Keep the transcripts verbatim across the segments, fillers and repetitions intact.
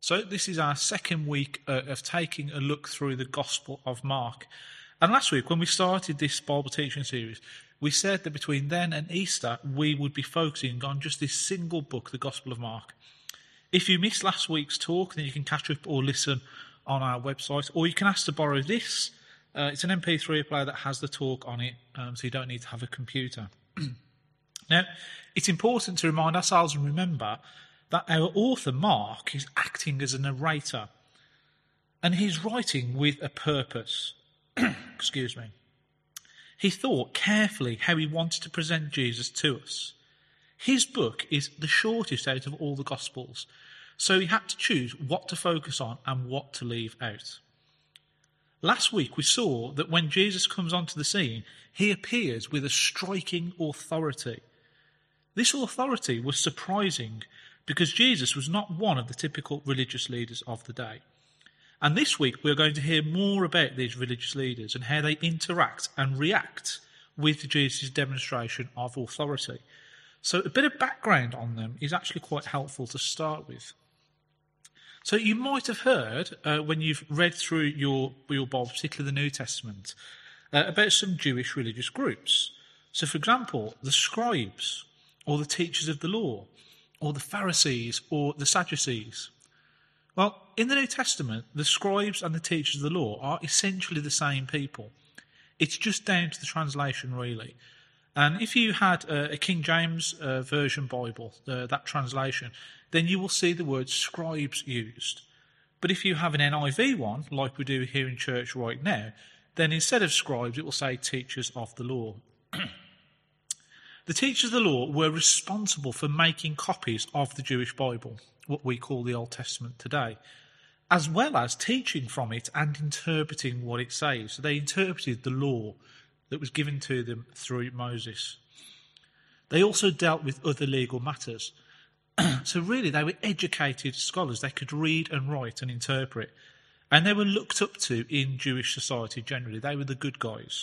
So this is our second week uh, of taking a look through the Gospel of Mark. And last week, when we started this Bible teaching series, we said that between then and Easter, we would be focusing on just this single book, the Gospel of Mark. If you missed last week's talk, then you can catch up or listen on our website, or you can ask to borrow this. Uh, it's an M P three player that has the talk on it, um, so you don't need to have a computer. Now, it's important to remind ourselves and remember that our author, Mark, is acting as a narrator, and he's writing with a purpose. Excuse me. He thought carefully how he wanted to present Jesus to us. His book is the shortest out of all the Gospels, so he had to choose what to focus on and what to leave out. Last week we saw that when Jesus comes onto the scene, he appears with a striking authority. This authority was surprising because Jesus was not one of the typical religious leaders of the day. And this week we're going to hear more about these religious leaders and how they interact and react with Jesus' demonstration of authority. So a bit of background on them is actually quite helpful to start with. So you might have heard, uh, when you've read through your, your Bible, particularly the New Testament, uh, about some Jewish religious groups. So, for example, the scribes, or the teachers of the law, or the Pharisees, or the Sadducees. Well, in the New Testament, the scribes and the teachers of the law are essentially the same people. It's just down to the translation, really. And if you had a, a King James uh, Version Bible, uh, that translation, then you will see the word scribes used. But if you have an N I V one, like we do here in church right now, then instead of scribes, it will say teachers of the law. The teachers of the law were responsible for making copies of the Jewish Bible, what we call the Old Testament today, as well as teaching from it and interpreting what it says. So they interpreted the law that was given to them through Moses. They also dealt with other legal matters. So really, they were educated scholars. They could read and write and interpret. And they were looked up to in Jewish society generally. They were the good guys.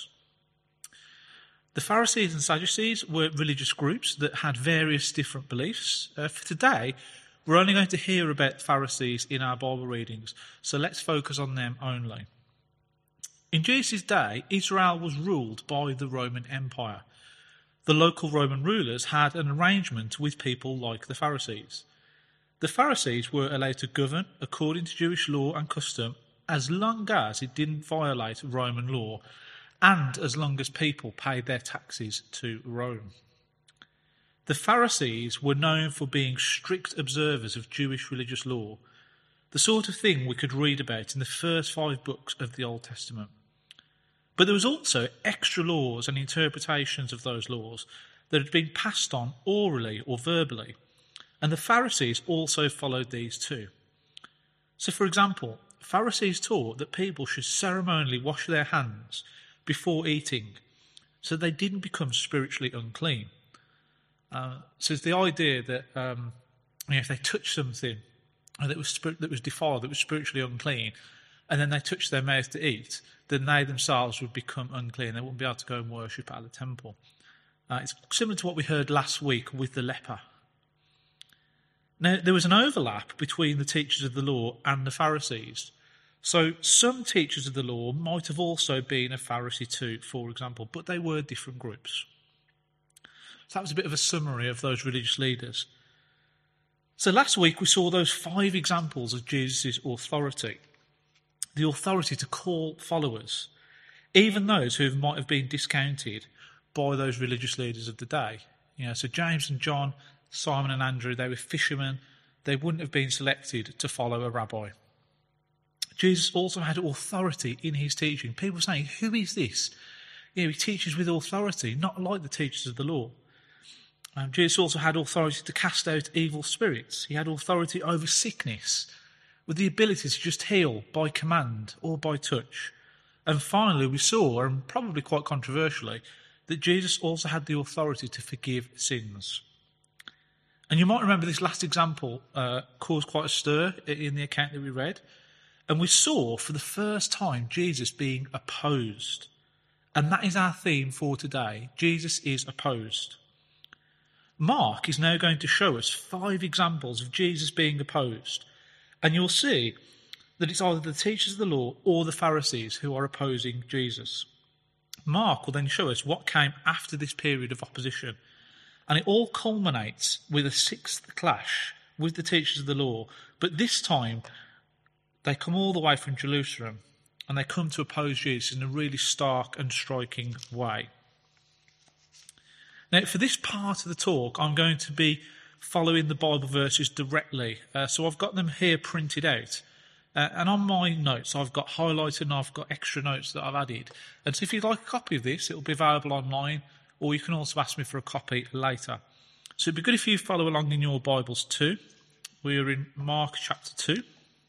The Pharisees and Sadducees were religious groups that had various different beliefs. Uh, for today, we're only going to hear about the Pharisees in our Bible readings, so let's focus on them only. In Jesus' day, Israel was ruled by the Roman Empire. The local Roman rulers had an arrangement with people like the Pharisees. The Pharisees were allowed to govern according to Jewish law and custom as long as it didn't violate Roman law and as long as people paid their taxes to Rome. The Pharisees were known for being strict observers of Jewish religious law, the sort of thing we could read about in the first five books of the Old Testament. But there was also extra laws and interpretations of those laws that had been passed on orally or verbally, and the Pharisees also followed these too. So, for example, Pharisees taught that people should ceremonially wash their hands before eating, so they didn't become spiritually unclean. Uh, so it's the idea that um, you know, if they touched something that was spir- that was defiled, that was spiritually unclean, and then they touched their mouth to eat, then they themselves would become unclean. They wouldn't be able to go and worship at the temple. Uh, it's similar to what we heard last week with the leper. Now, there was an overlap between the teachers of the law and the Pharisees. So some teachers of the law might have also been a Pharisee too, for example, but they were different groups. So that was a bit of a summary of those religious leaders. So last week we saw those five examples of Jesus' authority. The authority to call followers, even those who might have been discounted by those religious leaders of the day. You know, so James and John, Simon and Andrew, they were fishermen. They wouldn't have been selected to follow a rabbi. Jesus also had authority in his teaching. People were saying, who is this? You know, he teaches with authority, not like the teachers of the law. Um, Jesus also had authority to cast out evil spirits. He had authority over sickness, with the ability to just heal by command or by touch. And finally, we saw, and probably quite controversially, that Jesus also had the authority to forgive sins. And you might remember this last example uh, caused quite a stir in the account that we read. And we saw for the first time Jesus being opposed. And that is our theme for today. Jesus is opposed. Mark is now going to show us five examples of Jesus being opposed. And you'll see that it's either the teachers of the law or the Pharisees who are opposing Jesus. Mark will then show us what came after this period of opposition. And it all culminates with a sixth clash with the teachers of the law. But this time, they come all the way from Jerusalem and they come to oppose Jesus in a really stark and striking way. Now, for this part of the talk, I'm going to be following the Bible verses directly. Uh, so I've got them here printed out. Uh, and on my notes, I've got highlighted and I've got extra notes that I've added. And so if you'd like a copy of this, it will be available online, or you can also ask me for a copy later. So it'd be good if you follow along in your Bibles too. We are in Mark chapter two.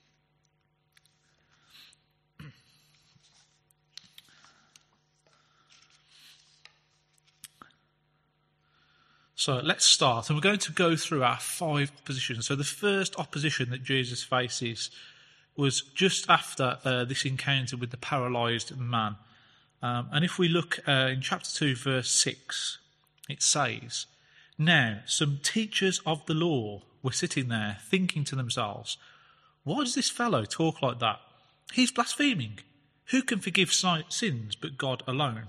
So let's start, and we're going to go through our five oppositions. So the first opposition that Jesus faces was just after uh, this encounter with the paralysed man. Um, and if we look uh, in chapter two, verse six, it says, "Now some teachers of the law were sitting there thinking to themselves, 'Why does this fellow talk like that? He's blaspheming. Who can forgive sins but God alone?'"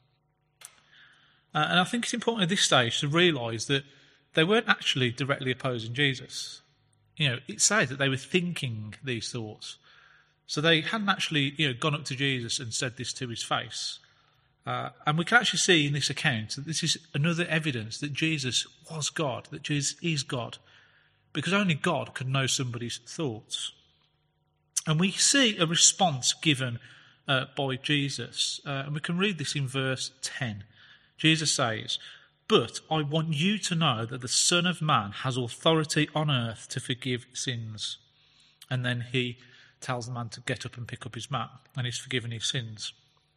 Uh, and I think it's important at this stage to realise that they weren't actually directly opposing Jesus. You know, it says that they were thinking these thoughts. So they hadn't actually, you know, gone up to Jesus and said this to his face. Uh, and we can actually see in this account that this is another evidence that Jesus was God, that Jesus is God, because only God could know somebody's thoughts. And we see a response given uh, by Jesus. Uh, and we can read this in verse ten. Jesus says, "But I want you to know that the Son of Man has authority on earth to forgive sins." And then he tells the man to get up and pick up his mat, and he's forgiven his sins.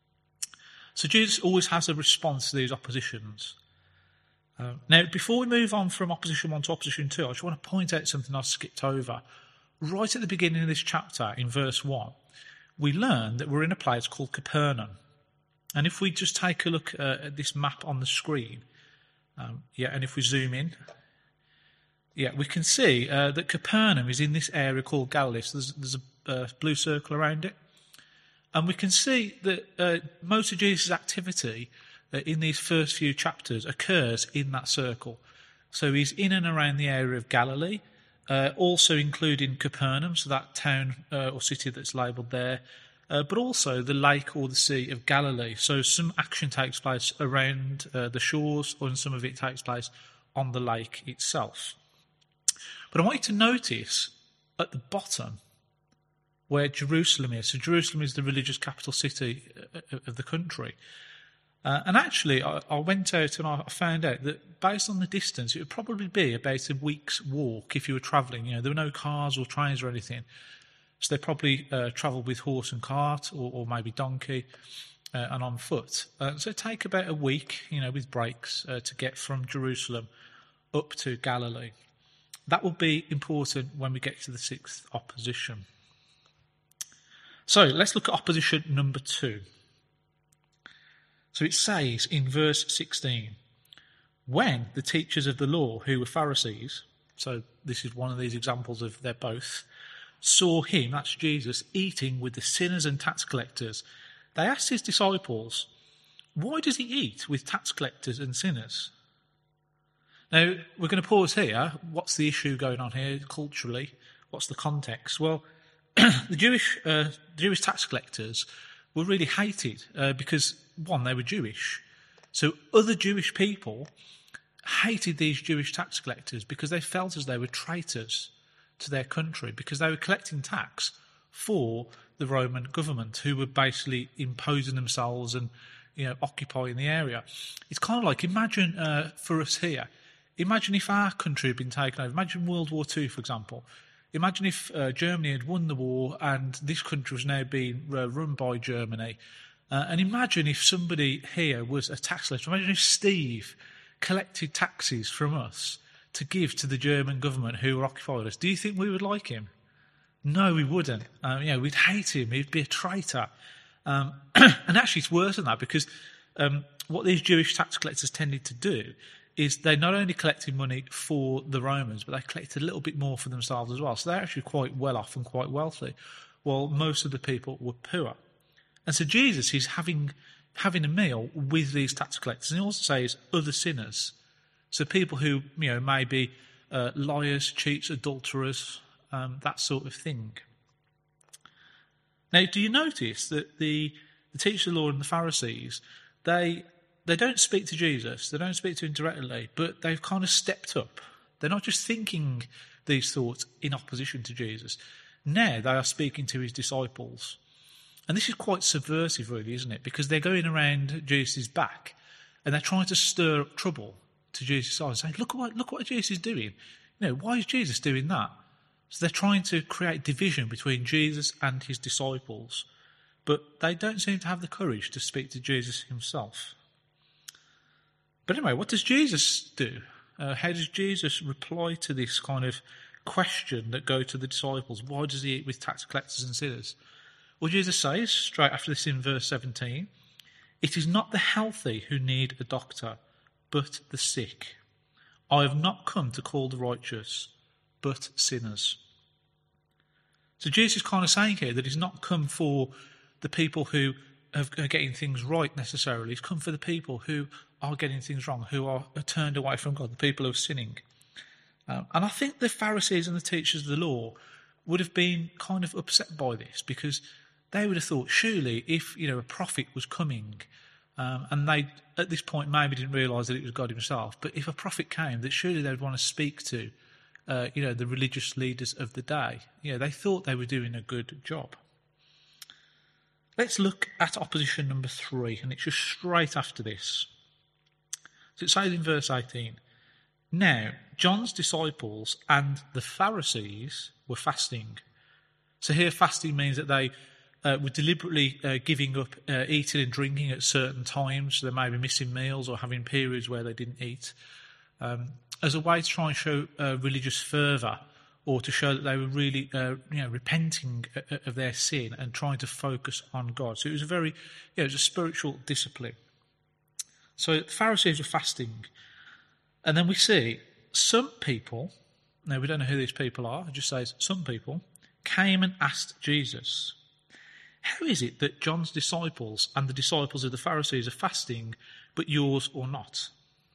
So Jesus always has a response to these oppositions. Uh, now, before we move on from opposition one to opposition two, I just want to point out something I skipped over. Right at the beginning of this chapter, in verse one, we learn that we're in a place called Capernaum. And if we just take a look uh, at this map on the screen, um, yeah, and if we zoom in, yeah, we can see uh, that Capernaum is in this area called Galilee. So there's, there's a uh, blue circle around it. And we can see that uh, most of Jesus' activity uh, in these first few chapters occurs in that circle. So he's in and around the area of Galilee, uh, also including Capernaum, so that town uh, or city that's labelled there, Uh, but also the lake or the sea of Galilee. So some action takes place around uh, the shores, or some of it takes place on the lake itself. But I want you to notice at the bottom where Jerusalem is. So Jerusalem is the religious capital city of the country. Uh, and actually, I, I went out and I found out that based on the distance, it would probably be about a week's walk if you were travelling. You know, there were no cars or trains or anything. So they probably uh, travelled with horse and cart, or, or maybe donkey, uh, and on foot. Uh, so it'd take about a week, you know, with breaks, uh, to get from Jerusalem up to Galilee. That will be important when we get to the sixth opposition. So let's look at opposition number two. So it says in verse sixteen, "When the teachers of the law, who were Pharisees," so this is one of these examples of they're both, "saw him," that's Jesus, "eating with the sinners and tax collectors, they asked his disciples, 'Why does he eat with tax collectors and sinners?'" Now, we're going to pause here. What's the issue going on here culturally? What's the context? Well, the Jewish uh, Jewish tax collectors were really hated uh, because, one, they were Jewish. So other Jewish people hated these Jewish tax collectors because they felt as they were traitors to their country, because they were collecting tax for the Roman government, who were basically imposing themselves and, you know, occupying the area. It's kind of like, imagine uh, for us here, imagine if our country had been taken over. Imagine World War Two, for example. Imagine if uh, Germany had won the war and this country was now being uh, run by Germany. Uh, and imagine if somebody here was a tax collector. Imagine if Steve collected taxes from us to give to the German government who were occupying us. Do you think we would like him? No, we wouldn't. Um, you know, we'd hate him. He'd be a traitor. Um, and actually, it's worse than that, because um, what these Jewish tax collectors tended to do is they not only collected money for the Romans, but they collected a little bit more for themselves as well. So they're actually quite well off and quite wealthy, while most of the people were poor. And so Jesus is having having a meal with these tax collectors, and he also says other sinners. So people who, you know, may be uh, liars, cheats, adulterers, um, that sort of thing. Now, do you notice that the, the teachers of the law and the Pharisees, they they don't speak to Jesus, they don't speak to him directly, but they've kind of stepped up. They're not just thinking these thoughts in opposition to Jesus. Now they are speaking to his disciples. And this is quite subversive, really, isn't it? Because they're going around Jesus' back and they're trying to stir up trouble to Jesus' eyes, saying, look what, look what Jesus is doing. You know, why is Jesus doing that? So they're trying to create division between Jesus and his disciples. But they don't seem to have the courage to speak to Jesus himself. But anyway, what does Jesus do? Uh, how does Jesus reply to this kind of question that go to the disciples? Why does he eat with tax collectors and sinners? Well, Jesus says, straight after this in verse seventeen, it is not the healthy who need a doctor, but the sick. I have not come to call the righteous, but sinners. So Jesus is kind of saying here that he's not come for the people who are getting things right necessarily. He's come for the people who are getting things wrong, who are turned away from God, the people who are sinning. Um, and I think the Pharisees and the teachers of the law would have been kind of upset by this, because they would have thought, surely if, you know, a prophet was coming, um, and they at this point maybe didn't realise that it was God himself, but if a prophet came, that surely they would want to speak to, uh, you know, the religious leaders of the day. You know, they thought they were doing a good job. Let's look at opposition number three, and it's just straight after this. So it says in verse eighteen, now John's disciples and the Pharisees were fasting. So here fasting means that they uh, were deliberately uh, giving up uh, eating and drinking at certain times. So they may be missing meals or having periods where they didn't eat, um, as a way to try and show uh, religious fervour, or to show that they were really uh, you know, repenting of their sin and trying to focus on God. So it was a very, you know, it was a spiritual discipline. So the Pharisees were fasting. And then we see some people, now we don't know who these people are, it just says some people, came and asked Jesus, how is it that John's disciples and the disciples of the Pharisees are fasting, but yours are not?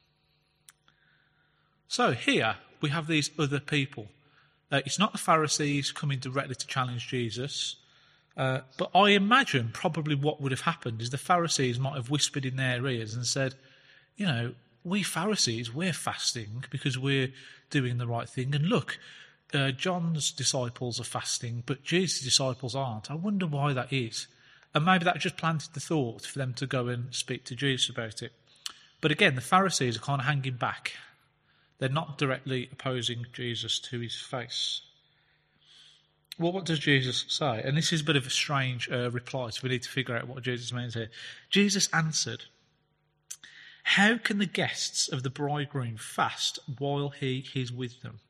So here we have these other people. Uh, it's not the Pharisees coming directly to challenge Jesus, uh, but I imagine probably what would have happened is the Pharisees might have whispered in their ears and said, you know, we Pharisees, we're fasting because we're doing the right thing. And look, uh, John's disciples are fasting, but Jesus' disciples aren't. I wonder why that is. And maybe that just planted the thought for them to go and speak to Jesus about it. But again, the Pharisees are kind of hanging back. They're not directly opposing Jesus to his face. Well, what does Jesus say? And this is a bit of a strange uh, reply, so we need to figure out what Jesus means here. Jesus answered, how can the guests of the bridegroom fast while he is with them?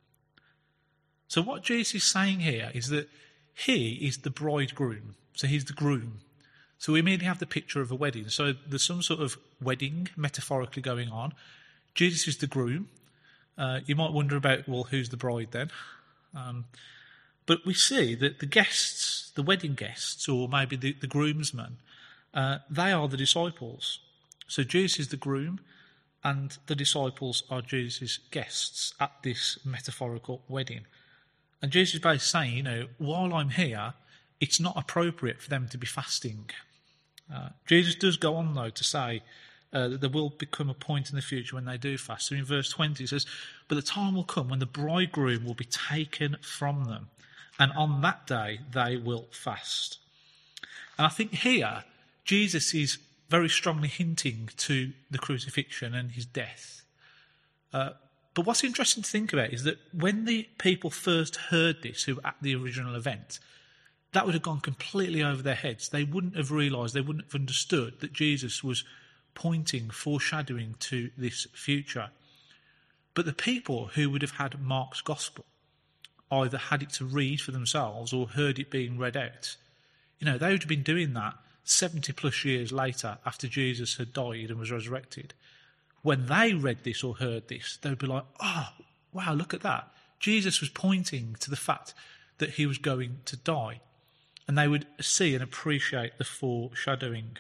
So what Jesus is saying here is that he is the bridegroom. So he's the groom. So we immediately have the picture of a wedding. So there's some sort of wedding metaphorically going on. Jesus is the groom. Uh, you might wonder about, well, who's the bride then? Um, but we see that the guests, the wedding guests, or maybe the, the groomsmen, uh, they are the disciples. So Jesus is the groom, and the disciples are Jesus' guests at this metaphorical wedding. And Jesus is basically saying, you know, while I'm here, it's not appropriate for them to be fasting. Uh, Jesus does go on, though, to say uh, that there will become a point in the future when they do fast. So in verse twenty it says, but the time will come when the bridegroom will be taken from them, and on that day they will fast. And I think here, Jesus is very strongly hinting to the crucifixion and his death. Uh, but what's interesting to think about is that when the people first heard this, who were at the original event, that would have gone completely over their heads. They wouldn't have realised, they wouldn't have understood that Jesus was pointing, foreshadowing to this future. But the people who would have had Mark's gospel, either had it to read for themselves or heard it being read out, you know, they would have been doing that seventy plus years later after Jesus had died and was resurrected. when they read this or heard this, they would be like, oh, wow, look at that. Jesus was pointing to the fact that he was going to die. And they would see and appreciate the foreshadowing.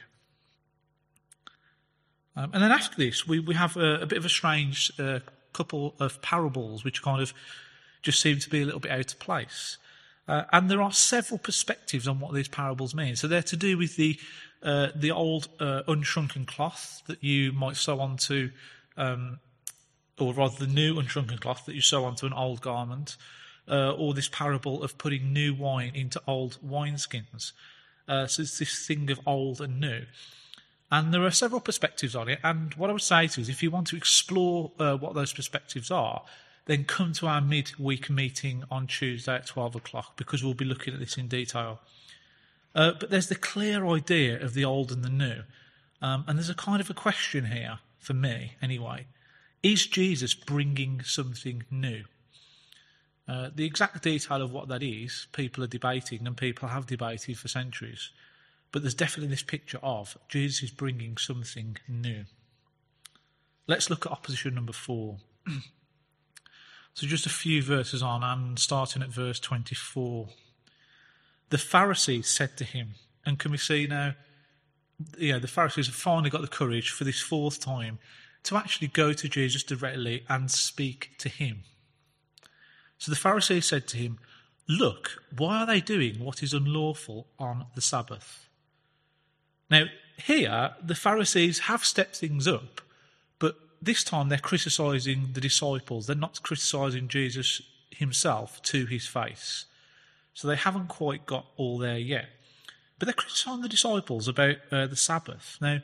Um, and then after this, we, we have a, a bit of a strange uh, couple of parables which kind of just seem to be a little bit out of place. Uh, and there are several perspectives on what these parables mean. So they're to do with the uh, the old uh, unshrunken cloth that you might sew onto, um, or rather the new unshrunken cloth that you sew onto an old garment, uh, or this parable of putting new wine into old wineskins. Uh, so it's this thing of old and new. And there are several perspectives on it. And what I would say to you is if you want to explore uh, what those perspectives are, then come to our midweek meeting on Tuesday at twelve o'clock, because we'll be looking at this in detail. Uh, but there's the clear idea of the old and the new. Um, and there's a kind of a question here, for me anyway. Is Jesus bringing something new? Uh, the exact detail of what that is, people are debating, and people have debated for centuries. But there's definitely this picture of Jesus is bringing something new. Let's look at opposition number four. So just a few verses on, and starting at verse twenty-four. The Pharisees said to him, and can we see now, yeah, the Pharisees have finally got the courage for this fourth time to actually go to Jesus directly and speak to him. So the Pharisees said to him, look, why are they doing what is unlawful on the Sabbath? Now, here, the Pharisees have stepped things up, but this time they're criticising the disciples. They're not criticising Jesus himself to his face. So they haven't quite got all there yet. But they're criticising the disciples about uh, the Sabbath. Now,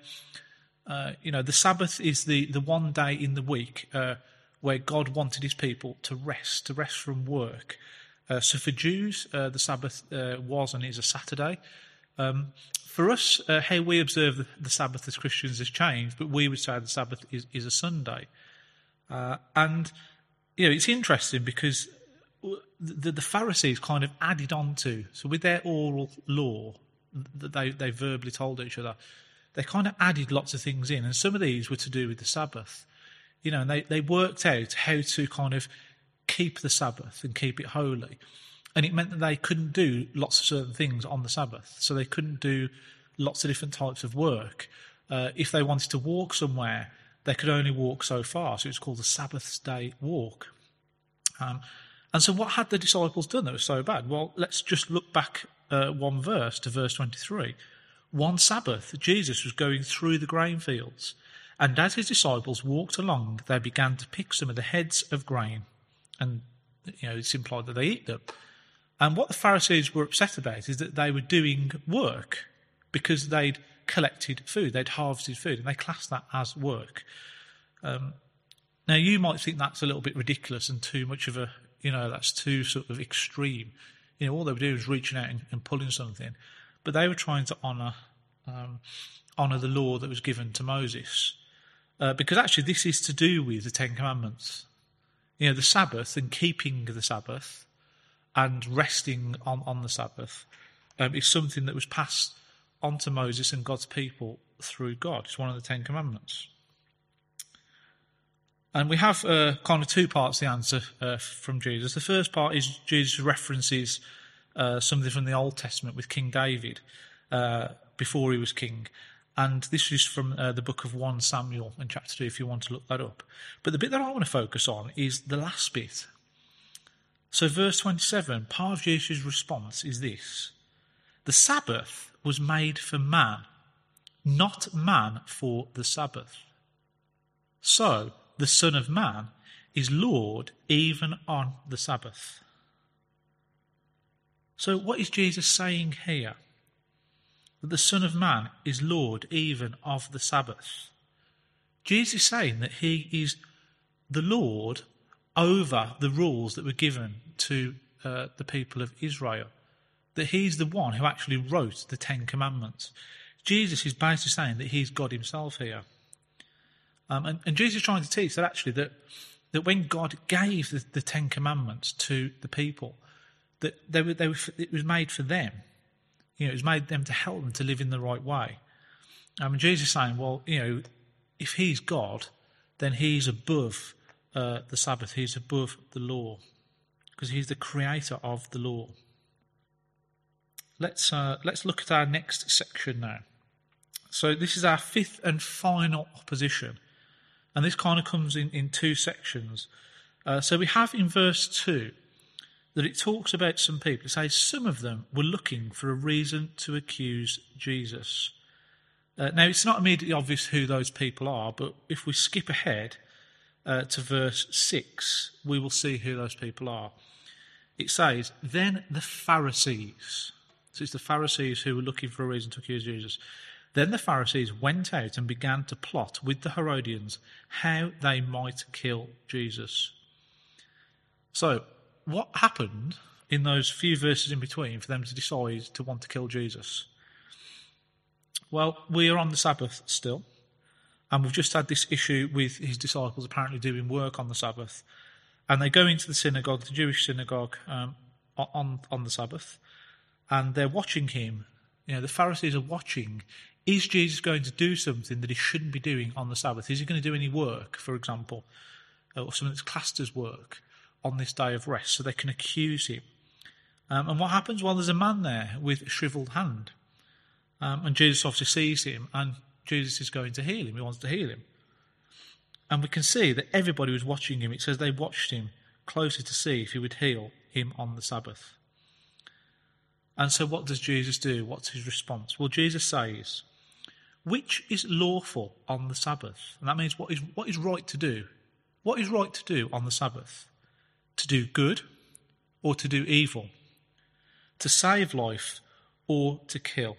uh, you know, the Sabbath is the, the one day in the week uh, where God wanted his people to rest, to rest from work. Uh, so for Jews, uh, the Sabbath uh, was and is a Saturday. Um, for us, uh, how we observe the, the Sabbath as Christians has changed, but we would say the Sabbath is, is a Sunday. Uh, and, you know, it's interesting because the, the Pharisees kind of added on to, so with their oral law that they, they verbally told each other, they kind of added lots of things in, and some of these were to do with the Sabbath. You know, and they, they worked out how to kind of keep the Sabbath and keep it holy. And it meant that they couldn't do lots of certain things on the Sabbath. So they couldn't do lots of different types of work. Uh, if they wanted to walk somewhere, they could only walk so far. So it's called the Sabbath day walk. Um, and so what had the disciples done that was so bad? Well, let's just look back uh, one verse to verse twenty-three. One Sabbath, Jesus was going through the grain fields. And as his disciples walked along, they began to pick some of the heads of grain. And, you know, it's implied that they eat them. And what the Pharisees were upset about is that they were doing work because they'd collected food, they'd harvested food, and they classed that as work. Um, now, you might think that's a little bit ridiculous and too much of a, you know, that's too sort of extreme. You know, all they were doing was reaching out and, and pulling something. But they were trying to honour um, honour the law that was given to Moses. Uh, because actually this is to do with the Ten Commandments. You know, the Sabbath and keeping the Sabbath and resting on, on the Sabbath um, is something that was passed on to Moses and God's people through God. It's one of the Ten Commandments. And we have uh, kind of two parts to the answer uh, from Jesus. The first part is Jesus references uh, something from the Old Testament with King David uh, before he was king. And this is from uh, the book of First Samuel in chapter two, if you want to look that up. But the bit that I want to focus on is the last bit. So verse twenty-seven, part of Jesus' response is this. The Sabbath was made for man, not man for the Sabbath. So the Son of Man is Lord even on the Sabbath. So what is Jesus saying here? That the Son of Man is Lord even of the Sabbath. Jesus is saying that he is the Lord over the rules that were given to uh, the people of Israel. That he's the one who actually wrote the Ten Commandments. Jesus is basically saying that he's God himself here. Um, and, and Jesus is trying to teach that actually that, that when God gave the, the Ten Commandments to the people, that they were, they were, it was made for them. You know, it was made them to help them to live in the right way. Um, and Jesus is saying, well, you know, if he's God, then he's above uh, the Sabbath. He's above the law because he's the creator of the law. Let's uh, let's look at our next section now. So this is our fifth and final opposition, and this kind of comes in, in two sections. Uh, so we have in verse two that it talks about some people. It says some of them were looking for a reason to accuse Jesus. Uh, now, it's not immediately obvious who those people are, but if we skip ahead uh, to verse six, we will see who those people are. It says, then the Pharisees, so it's the Pharisees who were looking for a reason to accuse Jesus. Then the Pharisees went out and began to plot with the Herodians how they might kill Jesus. So, what happened in those few verses in between for them to decide to want to kill Jesus? Well, we are on the Sabbath still, and we've just had this issue with his disciples apparently doing work on the Sabbath, and they go into the synagogue, the Jewish synagogue, um, on, on the Sabbath, and they're watching him. You know, the Pharisees are watching. Is Jesus going to do something that he shouldn't be doing on the Sabbath? Is he going to do any work, for example, or something that's classed as work on this day of rest, so they can accuse him? Um, and what happens? Well, there's a man there with a shriveled hand. Um, and Jesus obviously sees him, and Jesus is going to heal him. He wants to heal him. And we can see that everybody was watching him. It says they watched him closely to see if he would heal him on the Sabbath. And so what does Jesus do? What's his response? Well, Jesus says, which is lawful on the Sabbath? And that means what is, what is right to do? What is right to do on the Sabbath? To do good or to do evil? To save life or to kill?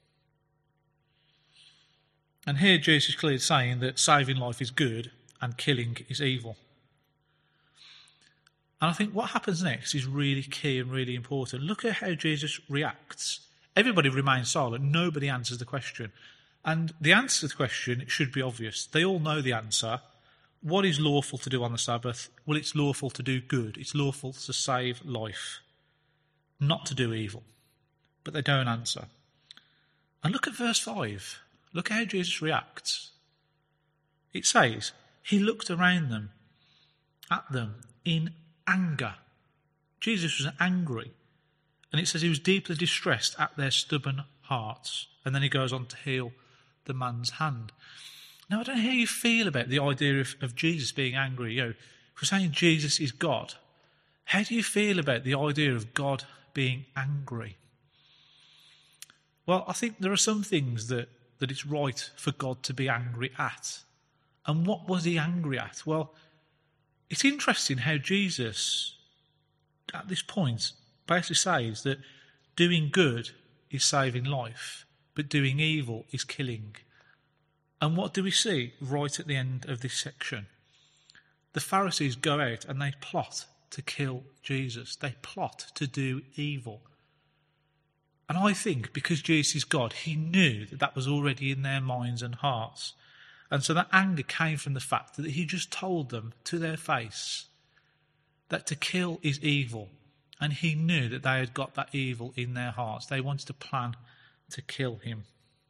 And here Jesus is clearly saying that saving life is good and killing is evil. And I think what happens next is really key and really important. Look at how Jesus reacts. Everybody remains silent. Nobody answers the question. And the answer to the question should be obvious. They all know the answer. What is lawful to do on the Sabbath? Well, it's lawful to do good. It's lawful to save life, not to do evil. But they don't answer. And look at verse five. Look how Jesus reacts. It says, he looked around them, at them, in anger. Jesus was angry. And it says he was deeply distressed at their stubborn hearts. And then he goes on to heal the man's hand. Now, I don't know how you feel about the idea of, of Jesus being angry. You know, if we're saying Jesus is God, how do you feel about the idea of God being angry? Well, I think there are some things that that it's right for God to be angry at. And what was he angry at? Well, it's interesting how Jesus, at this point, basically says that doing good is saving life, but doing evil is killing. And what do we see right at the end of this section? The Pharisees go out and they plot to kill Jesus. They plot to do evil. And I think because Jesus is God, he knew that that was already in their minds and hearts. And so that anger came from the fact that he just told them to their face that to kill is evil. And he knew that they had got that evil in their hearts. They wanted to plan to kill him.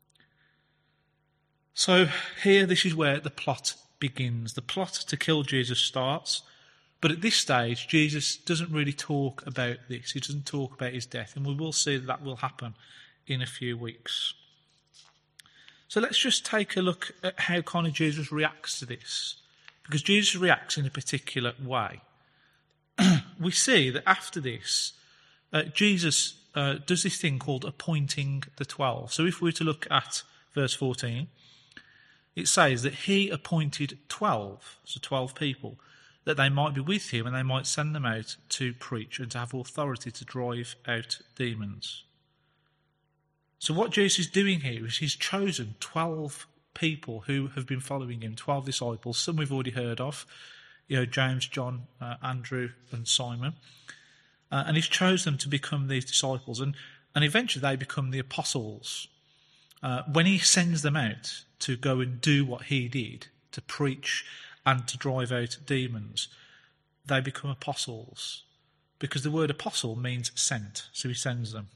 So here, this is where the plot begins. The plot to kill Jesus starts. But at this stage, Jesus doesn't really talk about this. He doesn't talk about his death. And we will see that that will happen in a few weeks. So let's just take a look at how kind of Jesus reacts to this. Because Jesus reacts in a particular way. We see that after this, uh, Jesus uh, does this thing called appointing the twelve. So if we were to look at verse fourteen, it says that he appointed twelve, so twelve people, that they might be with him and they might send them out to preach and to have authority to drive out demons. So what Jesus is doing here is he's chosen twelve people who have been following him, twelve disciples, some we've already heard of, you know, James, John, uh, Andrew and Simon. Uh, and he's chosen them to become these disciples. And, and eventually they become the apostles. Uh, when he sends them out to go and do what he did, to preach and to drive out demons, they become apostles. Because the word apostle means sent, so he sends them.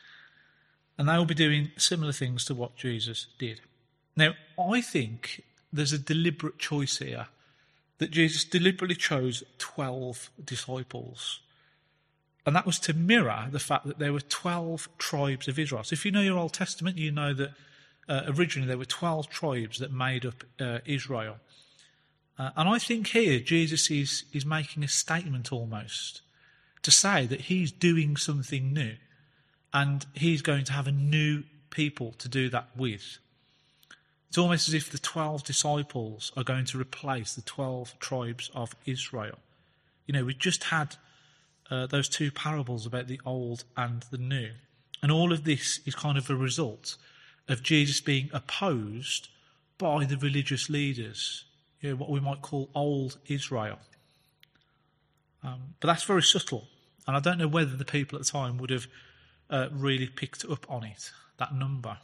And they will be doing similar things to what Jesus did. Now, I think there's a deliberate choice here, that Jesus deliberately chose twelve disciples. And that was to mirror the fact that there were twelve tribes of Israel. So if you know your Old Testament, you know that uh, originally there were twelve tribes that made up uh, Israel. Uh, and I think here Jesus is, is making a statement almost to say that he's doing something new and he's going to have a new people to do that with. It's almost as if the twelve disciples are going to replace the twelve tribes of Israel. You know, we just had uh, those two parables about the old and the new. And all of this is kind of a result of Jesus being opposed by the religious leaders, you know, what we might call old Israel. Um, but that's very subtle. And I don't know whether the people at the time would have uh, really picked up on it, that number.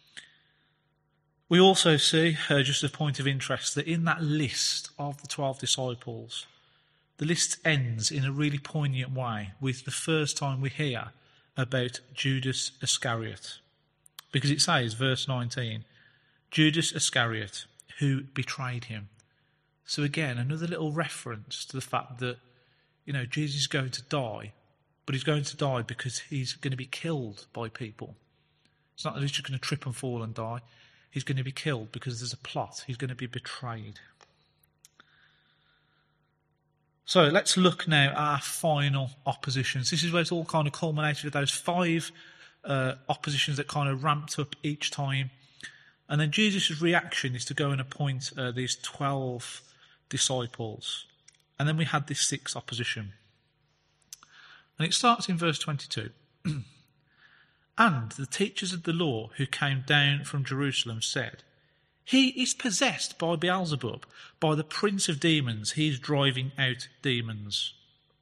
We also see, uh, just a point of interest, that in that list of the twelve disciples, the list ends in a really poignant way with the first time we hear about Judas Iscariot. Because it says, verse nineteen, Judas Iscariot, who betrayed him. So again, another little reference to the fact that, you know, Jesus is going to die, but he's going to die because he's going to be killed by people. It's not that he's just going to trip and fall and die. He's going to be killed because there's a plot. He's going to be betrayed. So let's look now at our final oppositions. This is where it's all kind of culminated with those five uh, oppositions that kind of ramped up each time. And then Jesus' reaction is to go and appoint uh, these twelve disciples. And then we had this sixth opposition. And it starts in verse twenty-two. And the teachers of the law who came down from Jerusalem said, He is possessed by Beelzebub, by the prince of demons. He is driving out demons.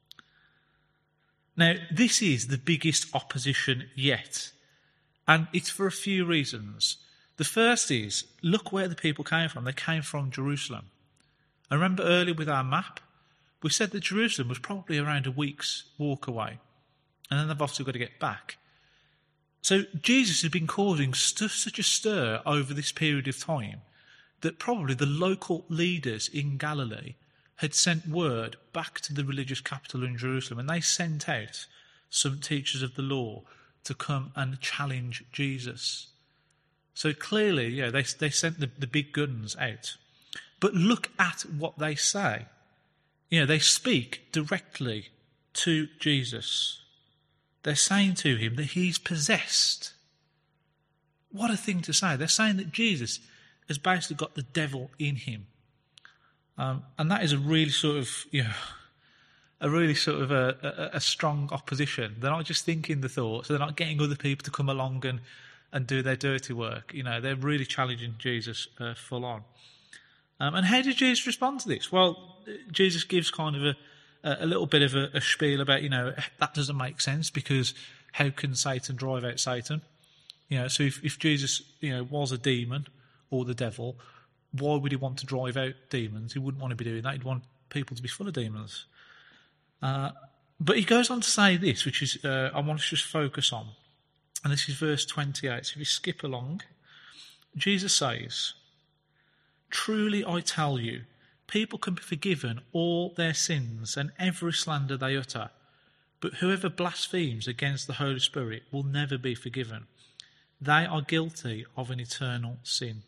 Now, this is the biggest opposition yet. And it's for a few reasons. The first is, look where the people came from. They came from Jerusalem. I remember earlier with our map, we said that Jerusalem was probably around a week's walk away. And then they've obviously got to get back. So Jesus has been causing st- such a stir over this period of time that probably the local leaders in Galilee had sent word back to the religious capital in Jerusalem, and they sent out some teachers of the law to come and challenge Jesus. So clearly, yeah, they, they sent the, the big guns out. But look at what they say. You know, they speak directly to Jesus. They're saying to him that he's possessed. What a thing to say. They're saying that Jesus has basically got the devil in him. Um, and that is a really sort of, you know, a really sort of a, a, a strong opposition. They're not just thinking the thoughts. They're not getting other people to come along and, and do their dirty work. You know, they're really challenging Jesus uh, full on. Um, and how did Jesus respond to this? Well, Jesus gives kind of a a little bit of a, a spiel about, you know, that doesn't make sense because how can Satan drive out Satan? You know, so if, if Jesus, you know, was a demon or the devil, why would he want to drive out demons? He wouldn't want to be doing that. He'd want people to be full of demons. Uh, but he goes on to say this, which is, uh, I want to just focus on. And this is verse twenty-eight. So if you skip along, Jesus says, Truly I tell you, people can be forgiven all their sins and every slander they utter. But whoever blasphemes against the Holy Spirit will never be forgiven. They are guilty of an eternal sin.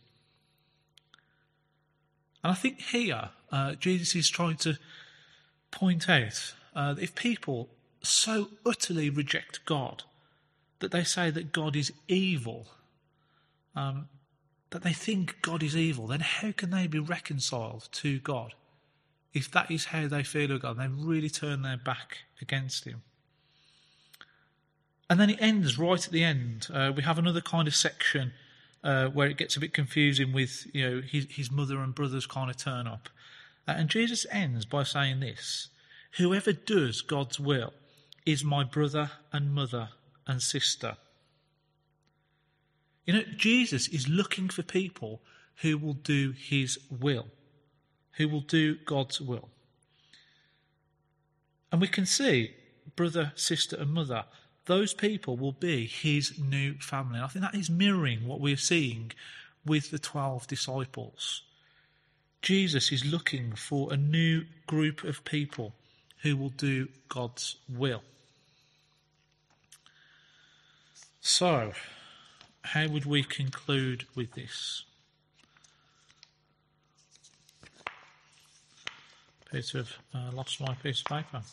And I think here, uh, Jesus is trying to point out uh, that if people so utterly reject God, that they say that God is evil, um, that they think God is evil, then how can they be reconciled to God if that is how they feel of God? They really turn their back against him. And then it ends right at the end. Uh, we have another kind of section uh, where it gets a bit confusing with, you know, his, his mother and brothers kind of turn up. Uh, and Jesus ends by saying this, Whoever does God's will is my brother and mother and sister. You know, Jesus is looking for people who will do his will, who will do God's will. And we can see brother, sister and mother, those people will be his new family. And I think that is mirroring what we're seeing with the twelve disciples. Jesus is looking for a new group of people who will do God's will. So, how would we conclude with this? Appear to have uh, lost my piece of paper.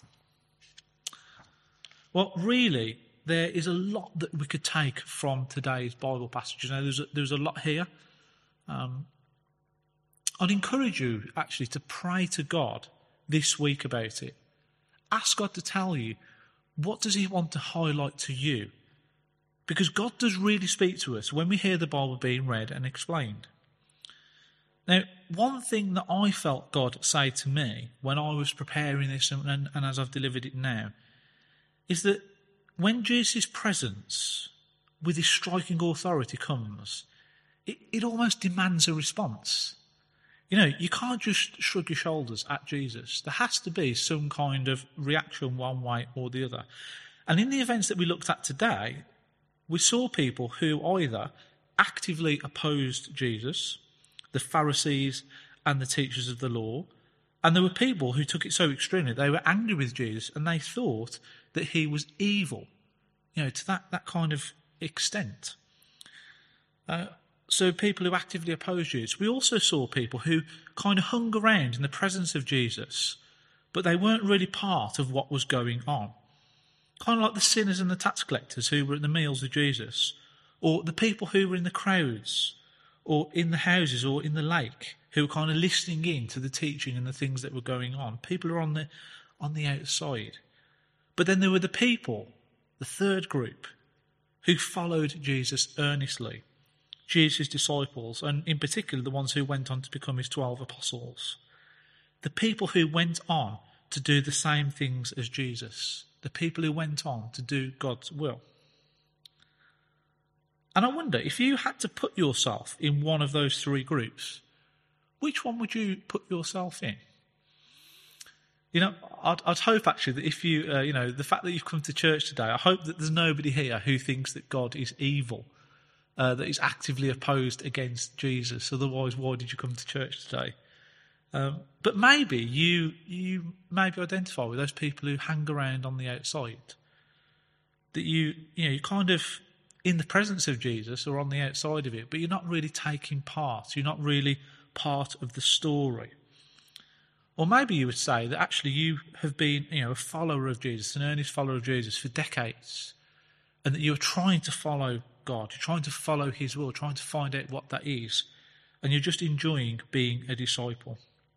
Well, really, there is a lot that we could take from today's Bible passage. You know, there's a, there's a lot here. Um, I'd encourage you, actually, to pray to God this week about it. Ask God to tell you, what does he want to highlight to you? Because God does really speak to us when we hear the Bible being read and explained. Now, one thing that I felt God say to me when I was preparing this and, and, and as I've delivered it now, is that when Jesus' presence with his striking authority comes, it, it almost demands a response. You know, you can't just shrug your shoulders at Jesus. There has to be some kind of reaction one way or the other. And in the events that we looked at today, we saw people who either actively opposed Jesus, the Pharisees and the teachers of the law, and there were people who took it so extremely, they were angry with Jesus and they thought that he was evil, you know, to that, that kind of extent. Uh, So people who actively opposed Jesus. We also saw people who kind of hung around in the presence of Jesus, but they weren't really part of what was going on. Kind of like the sinners and the tax collectors who were at the meals with Jesus, or the people who were in the crowds, or in the houses, or in the lake, who were kind of listening in to the teaching and the things that were going on. People who are on the, on the outside. But then there were the people, the third group, who followed Jesus earnestly. Jesus' disciples, and in particular the ones who went on to become his twelve apostles. The people who went on to do the same things as Jesus. The people who went on to do God's will. And I wonder, if you had to put yourself in one of those three groups, which one would you put yourself in? You know, I'd, I'd hope actually that if you, uh, you know, the fact that you've come to church today, I hope that there's nobody here who thinks that God is evil. Uh, that is actively opposed against Jesus. Otherwise, why did you come to church today? Um, but maybe you you maybe identify with those people who hang around on the outside. That you you know you're kind of in the presence of Jesus or on the outside of it, but you're not really taking part. You're not really part of the story. Or maybe you would say that actually you have been you know a follower of Jesus, an earnest follower of Jesus for decades, and that you're trying to follow God. You're trying to follow his will, trying to find out what that is, and you're just enjoying being a disciple.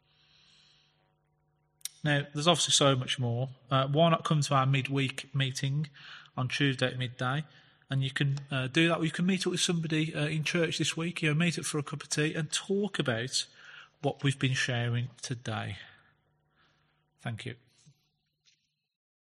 Now, there's obviously so much more. Uh, why not come to our midweek meeting on Tuesday at midday? And you can uh, do that, or you can meet up with somebody uh, in church this week, you know, meet up for a cup of tea and talk about what we've been sharing today. Thank you.